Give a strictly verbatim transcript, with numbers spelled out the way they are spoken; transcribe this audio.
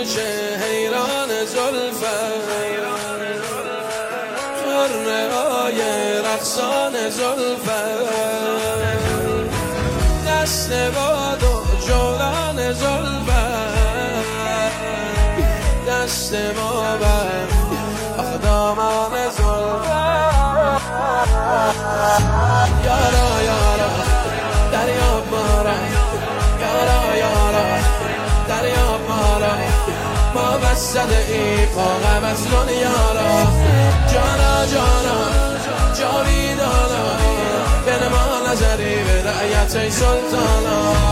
گوشه حیران زلفت، خرمه های رقصان زلفت، دست باد و جولان زلفت، دست ما بر اقدامان زلفت. یارا یارا دریاب مارا، یارا یارا دریاب مارا، ما بسده ای پاقم از دنیارا. جانا جانا جاویدانا، بین ما نظری به رعیت سلطانا.